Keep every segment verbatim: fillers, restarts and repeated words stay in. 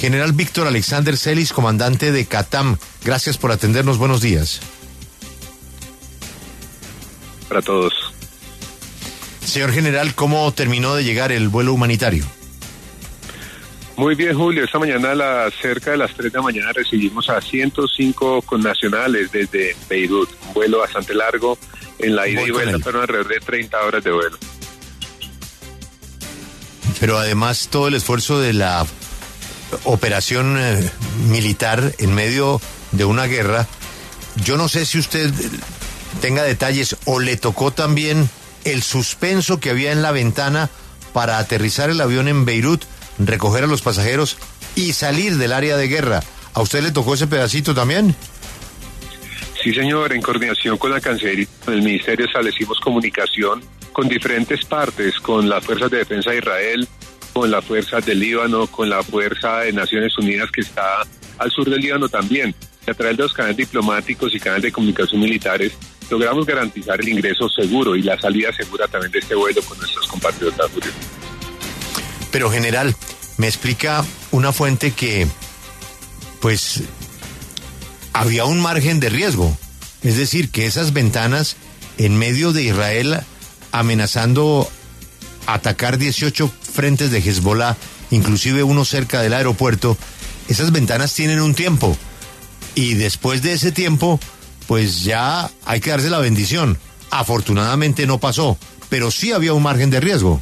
General Víctor Alexander Celis, comandante de CATAM, gracias por atendernos, buenos días. Para todos. Señor general, ¿cómo terminó de llegar el vuelo humanitario? Muy bien, Julio. Esta mañana a la, cerca de las tres de la mañana recibimos a ciento cinco connacionales desde Beirut. Un vuelo bastante largo en la ida y vuelta, pero alrededor de treinta horas de vuelo. Pero además todo el esfuerzo de la operación eh, militar en medio de una guerra, yo no sé si usted tenga detalles o le tocó también el suspenso que había en la ventana para aterrizar el avión en Beirut, recoger a los pasajeros y salir del área de guerra. ¿A usted le tocó ese pedacito también? Sí, señor. En coordinación con la Cancillería, con el Ministerio, establecimos comunicación con diferentes partes, con las Fuerzas de Defensa de Israel, con las Fuerzas del Líbano, con la Fuerza de Naciones Unidas que está al sur del Líbano también. A través de los canales diplomáticos y canales de comunicación militares, logramos garantizar el ingreso seguro y la salida segura también de este vuelo con nuestros compatriotas. Pero general, me explica una fuente que, pues, había un margen de riesgo. Es decir, que esas ventanas en medio de Israel amenazando atacar dieciocho frentes de Hezbollah, inclusive uno cerca del aeropuerto, esas ventanas tienen un tiempo. Y después de ese tiempo, pues ya hay que darse la bendición. Afortunadamente no pasó, pero sí había un margen de riesgo.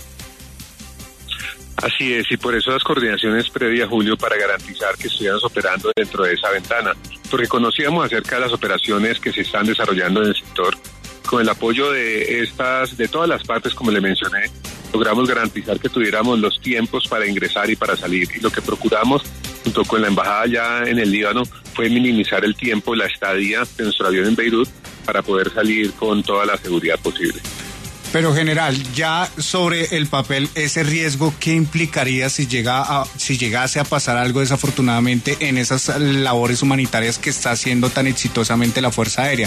Así es, y por eso las coordinaciones previas, Julio, para garantizar que estuviéramos operando dentro de esa ventana, porque conocíamos acerca de las operaciones que se están desarrollando en el sector. Con el apoyo de estas, de todas las partes, como le mencioné, logramos garantizar que tuviéramos los tiempos para ingresar y para salir. Y lo que procuramos, junto con la embajada allá en el Líbano, fue minimizar el tiempo, la estadía de nuestro avión en Beirut para poder salir con toda la seguridad posible. Pero general, ya sobre el papel, ese riesgo, ¿qué implicaría si llega a, si llegase a pasar algo desafortunadamente en esas labores humanitarias que está haciendo tan exitosamente la Fuerza Aérea?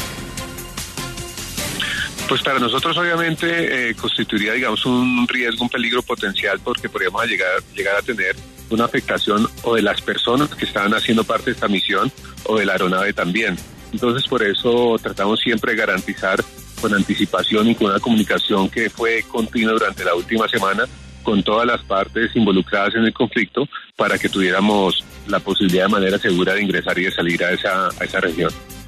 Pues para nosotros obviamente eh, constituiría, digamos, un riesgo, un peligro potencial, porque podríamos llegar, llegar a tener una afectación o de las personas que estaban haciendo parte de esta misión o de la aeronave también. Entonces por eso tratamos siempre de garantizar con anticipación y con una comunicación que fue continua durante la última semana con todas las partes involucradas en el conflicto para que tuviéramos la posibilidad de manera segura de ingresar y de salir a esa, a esa región.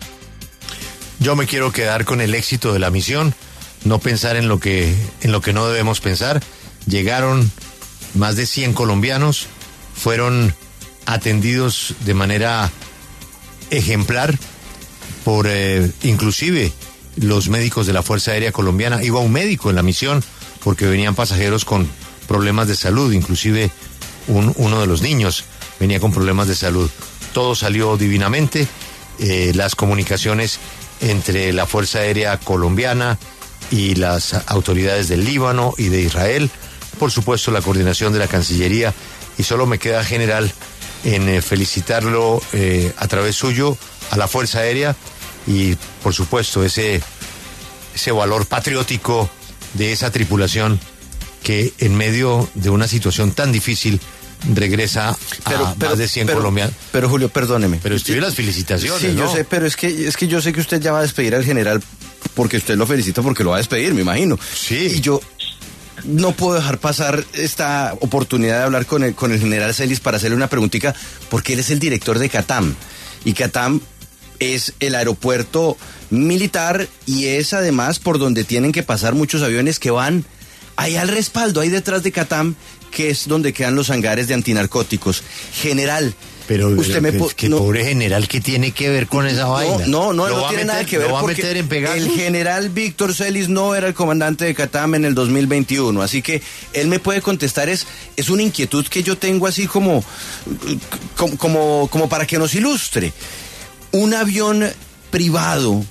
Yo me quiero quedar con el éxito de la misión, no pensar en lo que, en lo que no debemos pensar. Llegaron más de cien colombianos, fueron atendidos de manera ejemplar por eh, inclusive los médicos de la Fuerza Aérea Colombiana. Iba un médico en la misión porque venían pasajeros con problemas de salud, inclusive un, uno de los niños venía con problemas de salud. Todo salió divinamente, eh, las comunicaciones entre la Fuerza Aérea Colombiana y las autoridades del Líbano y de Israel, por supuesto la coordinación de la Cancillería, y solo me queda, general, en eh, felicitarlo eh, a través suyo a la Fuerza Aérea y por supuesto ese, ese valor patriótico de esa tripulación que en medio de una situación tan difícil regresa pero, a pero, más de cien pero, colombianos. Pero Julio, perdóneme. Pero escribe las felicitaciones, sí, ¿no? yo sé, pero es que, es que yo sé que usted ya va a despedir al general porque usted lo felicita porque lo va a despedir, me imagino. Sí. Y yo no puedo dejar pasar esta oportunidad de hablar con el, con el general Celis para hacerle una preguntita, porque él es el director de CATAM. Y CATAM es el aeropuerto militar y es además por donde tienen que pasar muchos aviones que van ahí al respaldo, ahí detrás de CATAM, que es donde quedan los hangares de antinarcóticos. General, pero usted me pues, que no, pobre general, ¿qué tiene que ver con esa no, vaina? No, no, ¿Lo no va tiene a meter, nada que ver ¿lo va a porque meter en Pegasus? El general Víctor Celis no era el comandante de CATAM en el dos mil veintiuno, así que él me puede contestar, es, es una inquietud que yo tengo así como, como, como, como para que nos ilustre. Un avión privado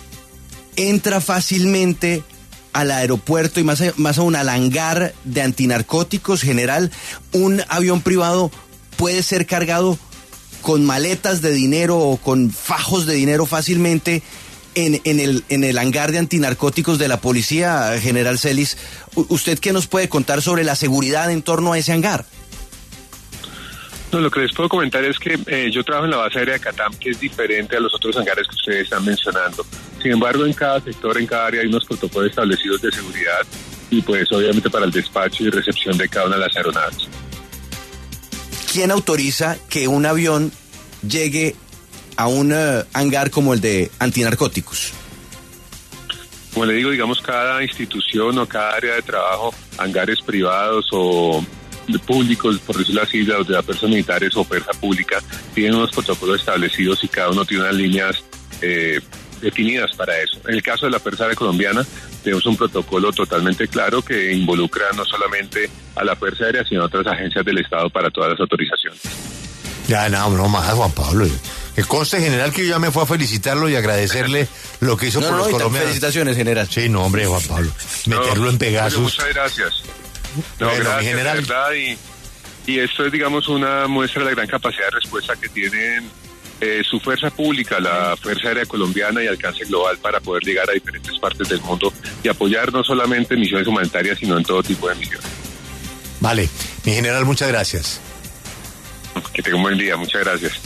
entra fácilmente al aeropuerto y más, más aún al hangar de antinarcóticos, general. Un avión privado puede ser cargado con maletas de dinero o con fajos de dinero fácilmente en, en, el, en el hangar de antinarcóticos de la policía, general Celis. ¿Usted qué nos puede contar sobre la seguridad en torno a ese hangar? No, lo que les puedo comentar es que eh, yo trabajo en la base aérea de Catam, que es diferente a los otros hangares que ustedes están mencionando. Sin embargo, en cada sector, en cada área hay unos protocolos establecidos de seguridad y pues obviamente para el despacho y recepción de cada una de las aeronaves. ¿Quién autoriza que un avión llegue a un uh, hangar como el de antinarcóticos? Como le digo, digamos, cada institución o cada área de trabajo, hangares privados o de públicos, por decirlo así, de las fuerzas militares o fuerza pública, tienen unos protocolos establecidos y cada uno tiene unas líneas eh, definidas para eso. En el caso de la Fuerza Aérea Colombiana, tenemos un protocolo totalmente claro que involucra no solamente a la Fuerza Aérea, sino a otras agencias del Estado para todas las autorizaciones. Ya, no, no más, Juan Pablo. Que conste, general, que yo ya me fue a felicitarlo y agradecerle lo que hizo no, por no, los no, colombianos. Felicitaciones, general. Sí, no, hombre, Juan Pablo. Meterlo no, en Pegasus. Bueno, muchas gracias. No, bueno, gracias, mi general. de verdad, y, y esto es, digamos, una muestra de la gran capacidad de respuesta que tienen eh, su fuerza pública, la Fuerza Aérea Colombiana y alcance global para poder llegar a diferentes partes del mundo y apoyar no solamente en misiones humanitarias, sino en todo tipo de misiones. Vale, mi general, muchas gracias. Que tenga un buen día, muchas gracias.